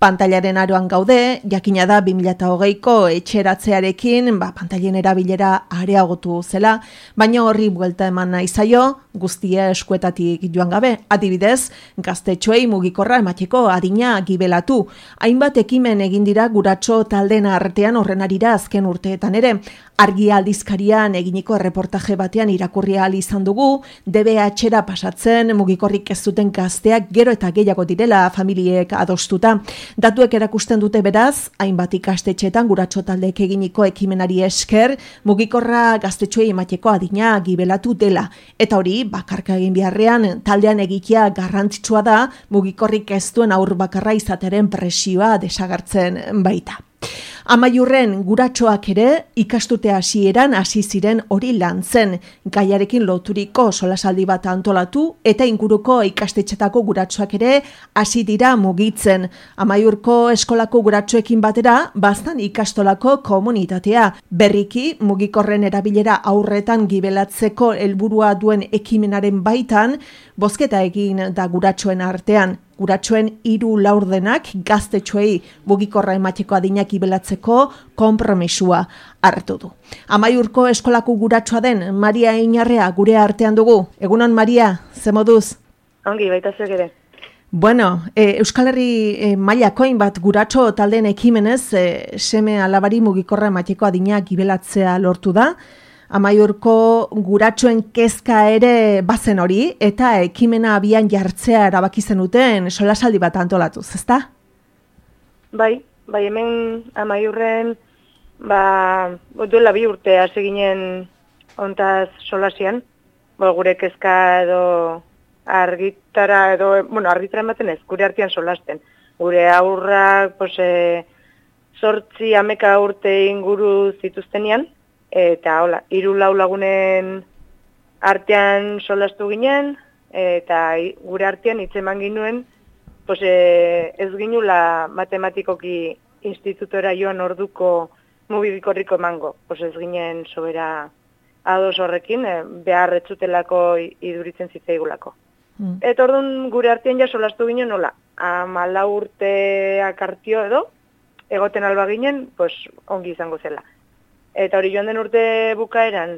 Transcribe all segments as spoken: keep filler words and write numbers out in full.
Pantailaren aroan gaude, jakina da bi mila hogeiko etxeratzearekin, ba, pantailen erabilera areagotu zela, baina horri buelta eman nahi zaio, guztia eskuetatik joan gabe. Adibidez, gaztetxoei mugikorra emateko adina gibelatu. Hainbat ekimen egin dira guratxo taldeen artean horren arira azken urteetan ere. Argi aldizkarian eginiko erreportaje batean irakurri ahal izan dugu, D B H-era pasatzen mugikorrik ez duten gazteak gero eta gehiago direla familiek adostuta. Datuek erakusten dute beraz, hainbat ikastetxeetan guratxo taldeek eginiko ekimenari esker, mugikorra gaztetxoei emateko adina gibelatu dela. Eta hori, bakarka egin beharrean, taldean egitea garrantzitsua da, mugikorrik ez duen haur bakarra izateren presioa desagertzen baita. Amaiurren guratxoak ere ikastute hasieran hasi ziren hori lantzen, gaiarekin loturiko solasaldi bat antolatu eta inguruko ikastetxetako guratxoak ere hasi dira mugitzen. Amaiurko eskolako guratxoekin batera baztan ikastolako komunitatea. Berriki mugikorren erabilera aurretan gibelatzeko helburua duen ekimenaren baitan, bozketa egin da guratxoen artean. Guratxoen hiru laurdenak gaztetxoei mugikorra emateko adinak gibelatzeko konpromisua hartu du. Amaiurko eskolako guratxoa den Maria Inarrea gure artean dugu. Egunon, Maria, ze moduz? Ongi, baita zuek ere. Bueno, e, Euskal Herri e, mailakoin bat guratxo taldeen ekimenez e, seme alabari mugikorra emateko adinak gibelatzea lortu da. Amaiurko guratxoen kezka ere bazen hori, eta ekimena abian jartzea erabaki zenuten solasaldi bat antolatuz, ezta? Bai, bai hemen Amaiurren, ba, duela bi urte hasi ginen ontaz solasian, bo, gure kezka edo argitara edo, bueno, argitara ematen ez, gure artean solasten. Gure aurrak, pues, e, sortzi ameka urte inguru zituztenian, eta hola, hiru lau lagunen artean solastu ginen, eta gure artean hitz eman ginuen, pues, e, ez ginula matematikoki institutora joan orduko mugikorriko emango. Pues ez ginen sobera ados horrekin, e, behar etzutelako iduritzen zitzaigulako. Mm. Eta orduan gure artean ja solastu ginen, nola, hamalau urteak artio edo, egoten alba ginen, pues, ongi izango zela. Eta hori joan den urte bukaeran,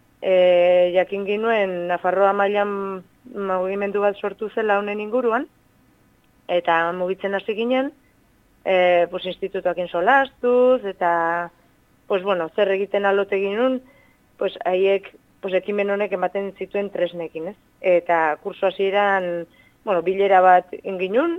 e, jakin ginuen Nafarroa mailan mugimendu bat sortu zela honen inguruan, eta mugitzen hasi ginen, e, pues, institutuakin solastuz, eta pues, bueno, zer egiten alote ginen, pues, haiek pues, ekimen honek ematen zituen tresnekin, ez? Eta kurso hasieran, bueno, bilera bat inginun,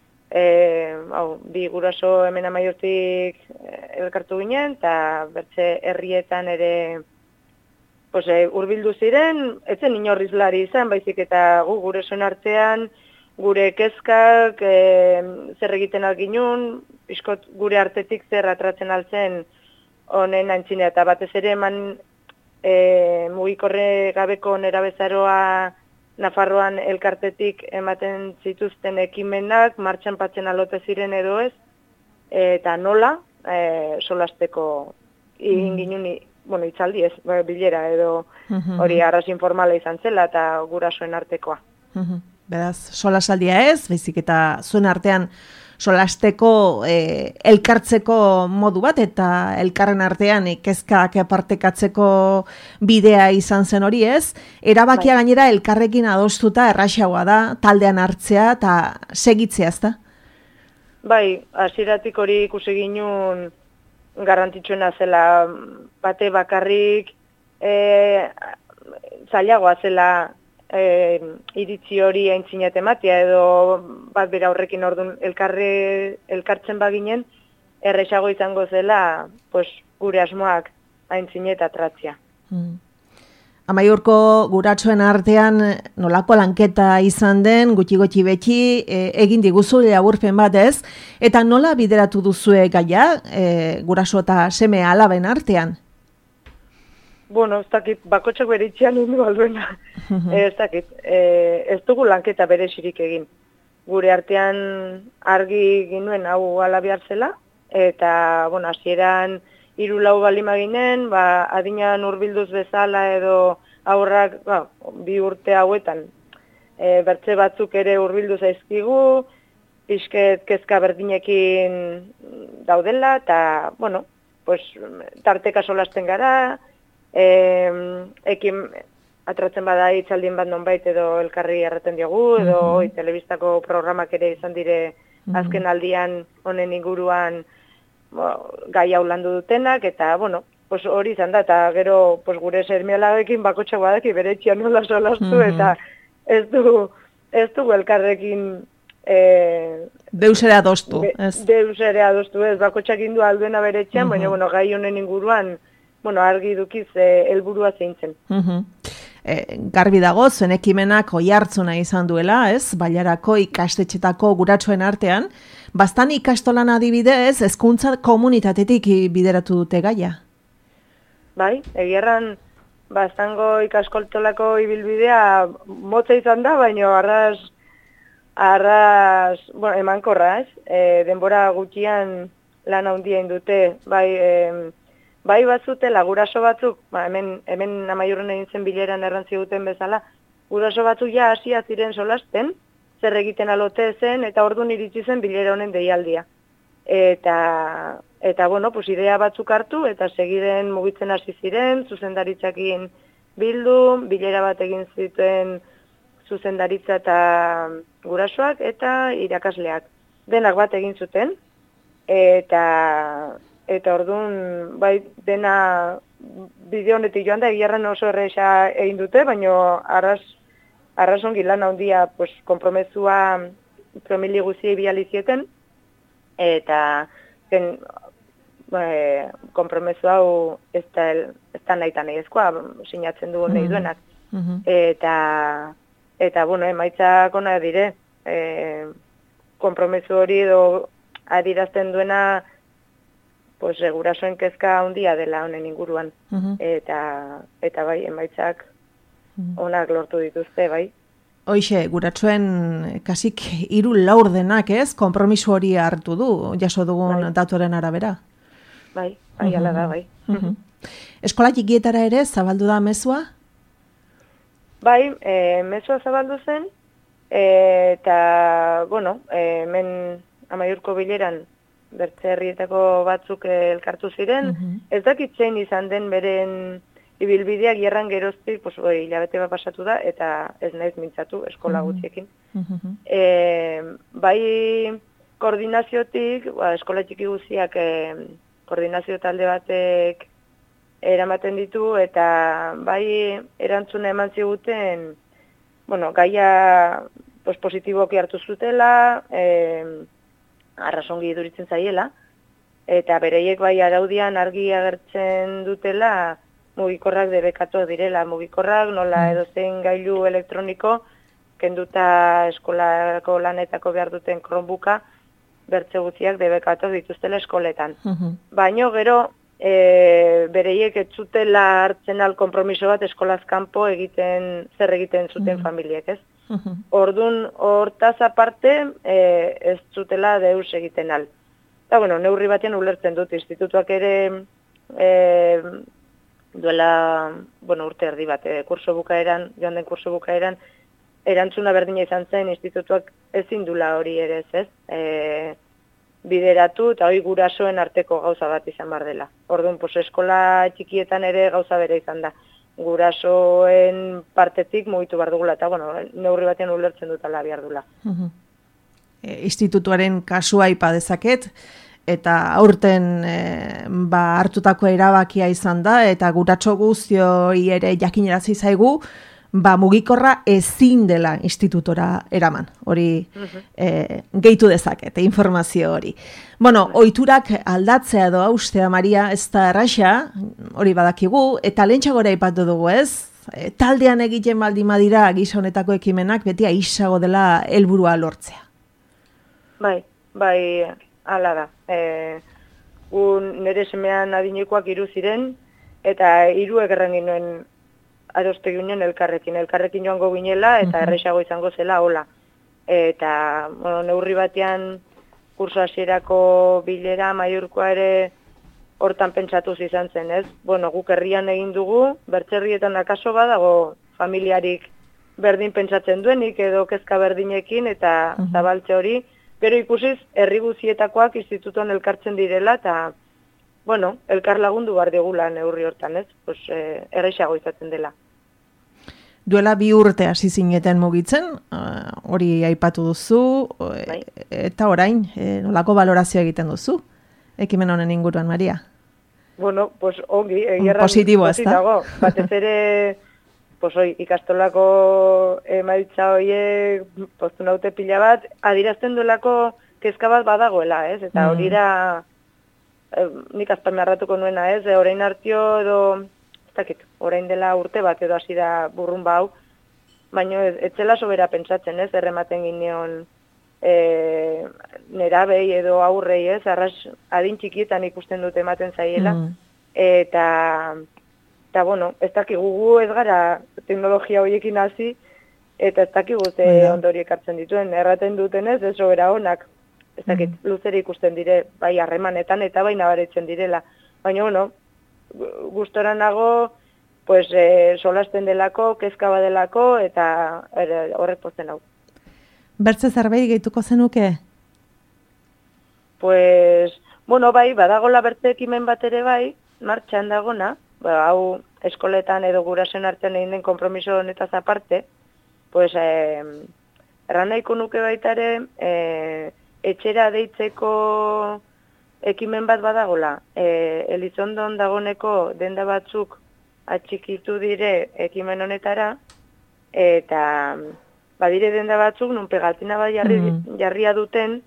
E, hau, bi guraso hemen Amaiurtik elkartu ginen, eta bertze herrietan ere pues, e, urbildu ziren, etzen inorrizlari izan, baizik eta gu gurasoen artean, gure kezkak, e, zer egiten alginun, iskot gure artetik zer atratzen altzen honen antzinea, eta batez ere eman e, mugikorre gabeko nerabezaroa Nafarroan elkartetik ematen zituzten ekimenak, martxan patzen alote ziren edo ez, eta nola, e, solasteko inginun, bueno, itzaldi ez, bilera edo hori arras informala izan zela eta gurasoen artekoa. Beraz, solasaldia ez, baizik eta zuen artean solasteko e, elkartzeko modu bat eta elkarren artean kezkak partekatzeko bidea izan zen hori ez. Erabakia bai. Gainera elkarrekin adostuta erraxagoa da, taldean hartzea eta segitzea, ezta? Bai, hasieratik hori ikusi ginun garrantzitsuena zela bate bakarrik e, zailagoa zela E, iritzi hori aintzinat ematea edo bat bera horrekin orduan elkarre, elkartzen baginen erresago izango zela pues, gure asmoak aintzinet atratzea. Hmm. Amaiurko guratxoen artean nolako lanketa izan den, gutxi-gutxi betxi, e, egin diguzu laburpen bat ez, eta nola bideratu duzue gaia e, guraso eta seme alaben artean? Bueno, ez dakit, bakotxak bere itxean indu alduena. e, ez dakit, e, ez dugu lanketa berezirik egin. Gure artean argi ginuen hau ala behar zela, eta, bueno, hasieran hiru lau balima ginen, ba, adinan hurbilduz bezala edo aurrak, ba, bi urte hauetan, e, bertze batzuk ere hurbildu zaizkigu, pixket kezka berdinekin daudela, eta, bueno, pues, tarteka solasten gara, e, ekin atratzen bada hitzaldien bat nonbait edo elkarri erraten diogu, edo mm-hmm. oi, telebistako programak ere izan dire azken aldian honen inguruan bo, gai hau landu dutenak, eta, bueno, pues, hori izan da, eta gero pues, gure sermialagekin bakotxak badaki bere etxean nola solastu, mm-hmm. eta ez du, ez du elkarrekin e, deus ere adostu, be, ez? Deus ere adostu, ez, bakotxak indu alduena bere etxean, mm-hmm. baina, bueno, gai honen inguruan, bueno, argi dukiz e, helburua zeintzen. Mm-hmm. E, garbi dago, zuen ekimenak oihartzuna izan duela, ez? Bailarako ikastetxetako guratxoen artean, bastan ikastolan adibidez, hezkuntza komunitatetik bideratu dute gaia. Bai, egierran, bastango ikaskoltolako ibilbidea motza izan da, baina arraz, arraz, bueno, emankorra, ez? E, denbora gutxian lan handia indute, bai, e, bai batzutela, guraso batzuk, ba, hemen, hemen amaiurren egin zen bileran errantzi duten bezala, guraso batzuk ja hasia ziren solasten, zer egiten alote zen, eta orduan iritsi zen bilera honen deialdia. Eta, eta bueno, pues idea batzuk hartu, eta segiren mugitzen hasi ziren, zuzendaritzakin bildu, bilera bat egin zituen zuzendaritza eta gurasoak, eta irakasleak. Denak bat egin zuten, eta... Eta orduan, bai, dena bideo honetik joan da, egierran oso erresa egin dute, baina arras, arrasongi lan handia pues, konpromezua promili guziei bializieten, eta zen, e, konpromezu hau ez da, ez da nahi eta nahi ezkoa, sinatzen dugu nahi duenak. Mm-hmm. Eta, eta, bueno, emaitzak ona dire, e, konpromezu hori edo adirazten duena, pues gurasoen kezka handia dela honen inguruan. Uh-huh. Eta eta bai, emaitzak onak lortu dituzte, bai. Hoixe, gurasoen kasik hiru laurdenak, ez? Konpromiso hori hartu du, jaso dugun bai. Datuaren arabera. Bai, bai, uh-huh. ala da, bai. Uh-huh. Eskola txikietara ere zabaldu da mezua? Bai, e, mezua zabaldu zen, e, eta, bueno, e, hemen Amaiurko bileran bertze herrietako batzuk elkartu ziren, uh-huh. ez dakitzen izan den beren ibilbideak gerran geroztik, pues, oi, hilabete bat pasatu da, eta ez naiz mintzatu eskola uh-huh. gutxiekin. Uh-huh. E, bai koordinaziotik, ba, eskola txiki guztiak e, koordinazio talde batek eramaten ditu, eta bai erantzuna eman ziguten, bueno, gaia pues, positiboki hartu zutela, e, arrasongi iduritzen zaiela, eta bereiek bai araudian argi agertzen dutela mugikorrak debekatu direla. Mugikorrak nola edozein gailu elektroniko kenduta eskolako lanetako behar duten Chromebooka bertze guztiak debekatu dituztela eskoletan. Uh-huh. Baino gero e, bereiek ez zutela hartzen al konpromiso bat eskolaz kanpo egiten zer egiten zuten uh-huh. familiek, ez? Uh-huh. Ordun hortaz aparte e, ez zutela deus egiten al. Eta, bueno, neurri batean ulertzen dut, institutuak ere e, duela, bueno, urte erdi bat, e, kurso bukaeran, joan den kurso bukaeran, erantzuna berdina izan zen, institutuak ezin dula hori ere ez, ez? E, bideratu eta hori gurasoen arteko gauza bat izan bar dela. Orduan, pues, eskola txikietan ere gauza bere izan da. Gurasoen partetik mugitu behar dugula, eta bueno, neurri batean ulertzen dutala behar dula. Uh-huh. E, institutuaren kasua aipa dezaket, eta aurten e, ba, hartutako erabakia izan da, eta guratxo guztioi ere jakinerazi zaigu, ba, mugikorra ezin dela institutora eraman. Hori uh-huh. e, gehitu dezaket, informazio hori. Bueno, uh-huh. ohiturak aldatzea edo haustea, Maria, ez da erraxa, hori badakigu, eta lehentxagora aipatu dugu, ez? E, taldean egiten baldin badira gisa honetako ekimenak, beti aisago dela helburua lortzea. Bai, bai, hala da. E, un, nire semean adinekoak hiru ziren, eta hiruek erran ginoen adoste ginen elkarrekin, elkarrekin joango ginela, eta uh-huh. erresago izango zela, hola. Eta, bueno, neurri batean kurso hasierako bilera, Amaiurkoa ere hortan pentsatuz izan zen, ez? Bueno, guk herrian egin dugu, bertzerrietan akaso badago familiarik berdin pentsatzen duenik, edo kezka berdinekin, eta uh-huh. zabaltze hori, Gero ikusiz, herri guzietakoak institutuan elkartzen direla, eta, bueno, elkar lagundu behar digula neurri hortan, ez? Pues, eh, erreixago izaten dela. Duela bi urte hasi zineten mugitzen, hori aipatu duzu, Bai. eta orain, e, nolako balorazio egiten duzu? Ekimen honen inguruan, Maria? Bueno, pues ongi, egirran positibo, ez da? Batez ere, pues oi, ikastolako emaitza hoiek postu naute pila bat, adirazten duelako kezka bat badagoela, ez? Eta hori da, eh, nik azpamarratuko nuena, ez? E, orain hartio edo, ez dakit, orain dela urte bat edo hasi da burrun bau, baina ez, etzela sobera pentsatzen, ez? Errematen gineon e, nerabei edo aurrei, ez? Arras adin txikietan ikusten dute ematen zaiela, mm. eta... Eta, bueno, ez dakigu gu ez gara teknologia horiekin hasi, eta ez dakigu ze ondori ekartzen dituen. Erraten dutenez, ez sobera honak, ez dakit, mm. luzera ikusten dire, bai harremanetan eta bai nabaritzen direla. Baina, bueno, gustora nago, pues, e, solasten delako, kezka badelako, eta er, horrek pozten hau. Bertze zerbait gehituko zenuke? Pues, bueno, bai, badagola bertze ekimen bat ere bai, martxan dagona, ba, hau eskoletan edo gurasen artean egin den konpromiso honetaz aparte, pues, eh, erran nahiko nuke baita ere, eh, etxera deitzeko ekimen bat badagola. Eh, Elizondon dagoneko denda batzuk atxikitu dire ekimen honetara, eta badire denda batzuk nun pegatina bat jarri, mm. jarria duten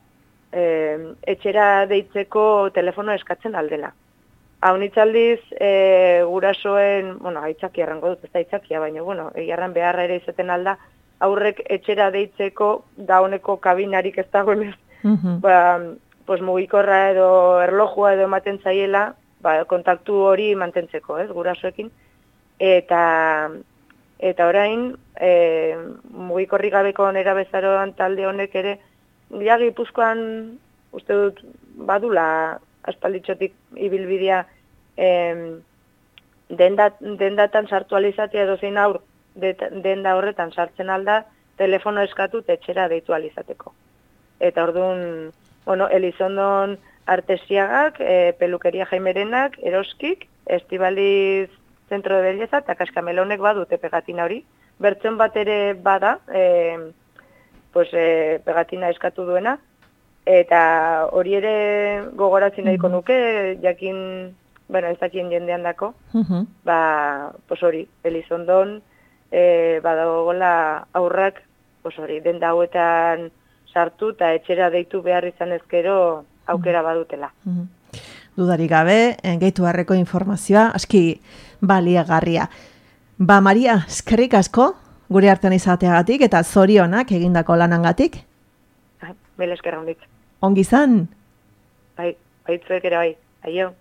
eh, etxera deitzeko telefono eskatzen aldela. Hau nitzaldiz, e, gurasoen, bueno, aitzakia errango dut, ez da aitzakia, baina, bueno, egiarran beharra ere izaten alda, aurrek etxera deitzeko dauneko kabinarik ez dagoenez, mm-hmm. ba, pues, mugikorra edo erlojua edo ematen zaiela, ba, kontaktu hori mantentzeko, ez, gurasoekin, eta, eta orain, e, mugikorri gabeko onera bezaroan talde honek ere, ja Gipuzkoan, uste dut, badula, aspalditxotik ibilbidea em, dendat, dendatan sartu alizatea dozein aur denda horretan sartzen alda, telefono eskatu etxera deitu alizateko. Eta orduan, bueno, Elizondon Artesiagak, e, Pelukeria Jaimerenak, Eroskik, Estibaliz Zentro de Belleza, eta Kaskamelonek badute pegatina hori. Bertzen bat ere bada, e, pues, e, pegatina eskatu duena, eta hori ere gogoratzen nahiko nuke, jakin, bueno, ez dakien jendean dako, uh-huh. ba, pos hori, Elizondon, e, badagoela aurrak, pos hori, denda hauetan sartu eta etxera deitu behar izan ezkero aukera badutela. Uh-huh. Dudarik gabe, gehitu harreko informazioa, aski baliagarria. Ba, Maria, eskerrik asko, gure artean izateagatik, eta zorionak egindako lanangatik. Mil esker handitz. Ongi zan? Bai, baitzuek ere bai. Aio.